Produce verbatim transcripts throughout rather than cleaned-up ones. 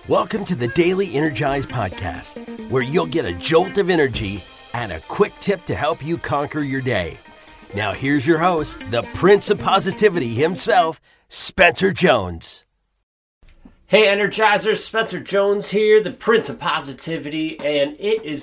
Welcome to the Daily Energize Podcast, where you'll get a jolt of energy and a quick tip to help you conquer your day. Now here's your host, the Prince of Positivity himself, Spencer Jones. Hey Energizers, Spencer Jones here, the Prince of Positivity, and it is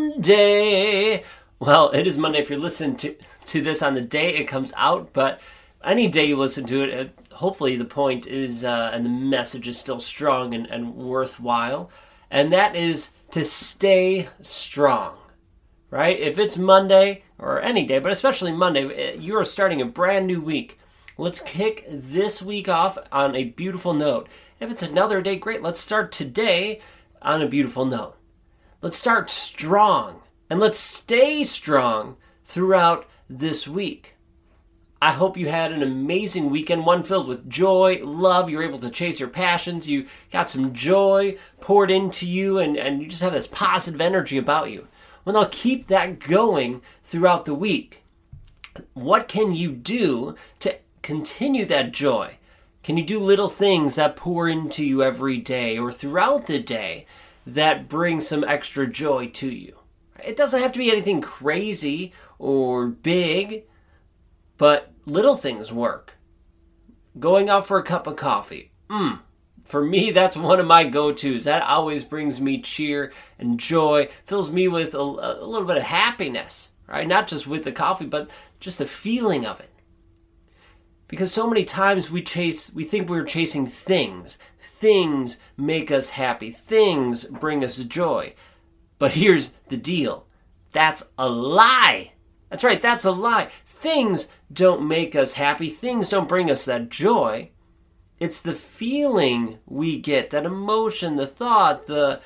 Monday. Well, it is Monday if you're listening to, to this on the day it comes out, but any day you listen to it, it hopefully the point is, uh, and the message is still strong and, and worthwhile, and that is to stay strong, right? If it's Monday, or any day, but especially Monday, you are starting a brand new week. Let's kick this week off on a beautiful note. If it's another day, great. Let's start today on a beautiful note. Let's start strong, and let's stay strong throughout this week. I hope you had an amazing weekend, one filled with joy, love. You were able to chase your passions. You got some joy poured into you, and, and you just have this positive energy about you. Well, now keep that going throughout the week. What can you do to continue that joy? Can you do little things that pour into you every day or throughout the day that bring some extra joy to you? It doesn't have to be anything crazy or big, but little things work. Going out for a cup of coffee. Mmm. For me, that's one of my go-tos. That always brings me cheer and joy, fills me with a, a little bit of happiness, right? Not just with the coffee, but just the feeling of it. Because so many times we chase, we think we're chasing things. Things make us happy. Things bring us joy. But here's the deal. That's a lie. That's right, that's a lie. Things don't make us happy. Things don't bring us that joy. It's the feeling we get, that emotion, the thought, the,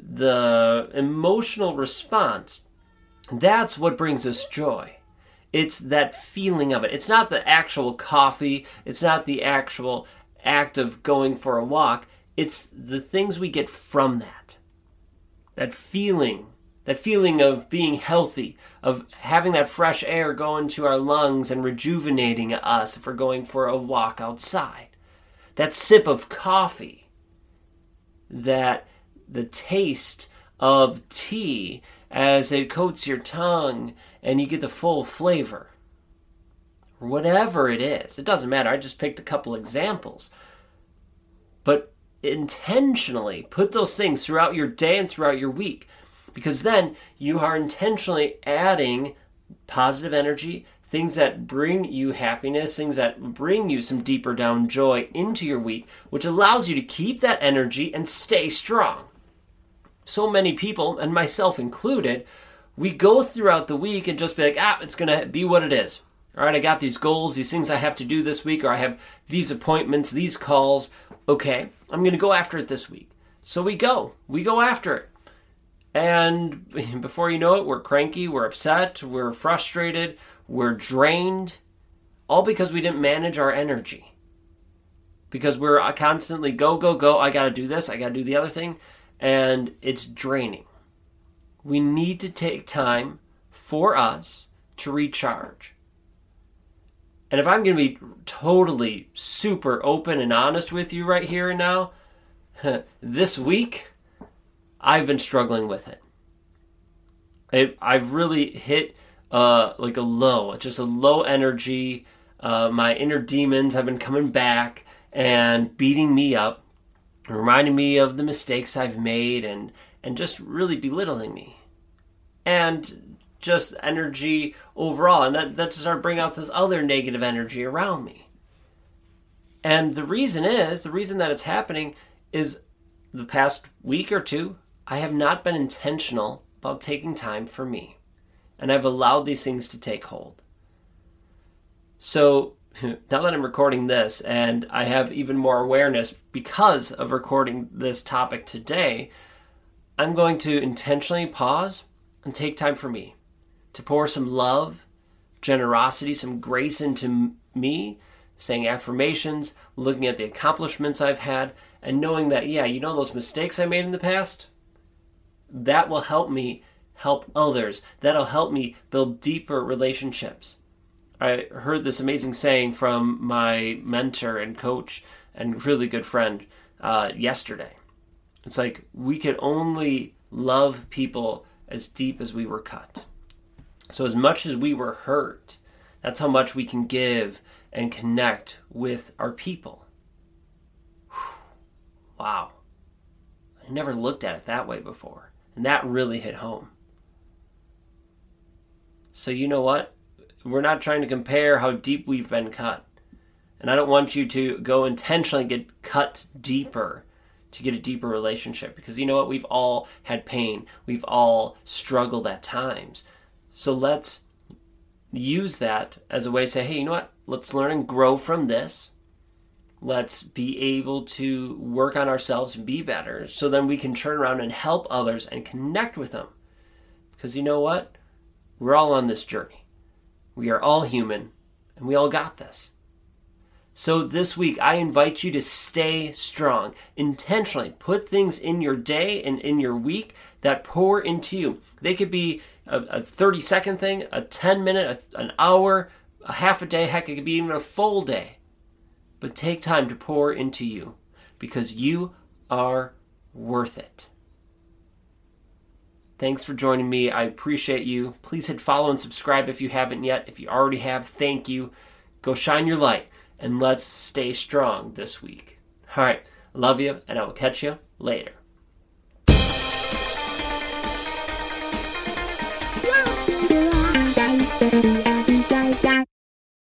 the emotional response. That's what brings us joy. It's that feeling of it. It's not the actual coffee. It's not the actual act of going for a walk. It's the things we get from that. That feeling. That feeling of being healthy, of having that fresh air go into our lungs and rejuvenating us if we're going for a walk outside. That sip of coffee, that the taste of tea as it coats your tongue and you get the full flavor. Whatever it is, it doesn't matter. I just picked a couple examples. But intentionally put those things throughout your day and throughout your week, because then you are intentionally adding positive energy, things that bring you happiness, things that bring you some deeper down joy into your week, which allows you to keep that energy and stay strong. So many people, and myself included, we go throughout the week and just be like, ah, it's going to be what it is. All right, I got these goals, these things I have to do this week, or I have these appointments, these calls. Okay, I'm going to go after it this week. So we go. We go after it. And before you know it, we're cranky, we're upset, we're frustrated, we're drained, all because we didn't manage our energy. Because we're constantly go, go, go, I got to do this, I got to do the other thing, and it's draining. We need to take time for us to recharge. And if I'm going to be totally super open and honest with you right here and now, this week, I've been struggling with it. it I've really hit uh, like a low, just a low energy. Uh, my inner demons have been coming back and beating me up, reminding me of the mistakes I've made and, and just really belittling me. And just energy overall. And that, that started bringing out this other negative energy around me. And the reason is, the reason that it's happening is the past week or two, I have not been intentional about taking time for me. And I've allowed these things to take hold. So now that I'm recording this and I have even more awareness because of recording this topic today, I'm going to intentionally pause and take time for me to pour some love, generosity, some grace into me, saying affirmations, looking at the accomplishments I've had, and knowing that, yeah, you know those mistakes I made in the past? That will help me help others. That'll help me build deeper relationships. I heard this amazing saying from my mentor and coach and really good friend uh, yesterday. It's like we could only love people as deep as we were cut. So as much as we were hurt, that's how much we can give and connect with our people. Whew. Wow. I never looked at it that way before. And that really hit home. So you know what? We're not trying to compare how deep we've been cut. And I don't want you to go intentionally get cut deeper to get a deeper relationship. Because you know what? We've all had pain. We've all struggled at times. So let's use that as a way to say, hey, you know what? Let's learn and grow from this. Let's be able to work on ourselves and be better. So then we can turn around and help others and connect with them. Because you know what? We're all on this journey. We are all human, and we all got this. So this week, I invite you to stay strong. Intentionally put things in your day and in your week that pour into you. They could be a thirty-second thing, a ten-minute, an hour, a half a day. Heck, it could be even a full day. But take time to pour into you because you are worth it. Thanks for joining me. I appreciate you. Please hit follow and subscribe if you haven't yet. If you already have, thank you. Go shine your light, and let's stay strong this week. All right, love you, and I will catch you later.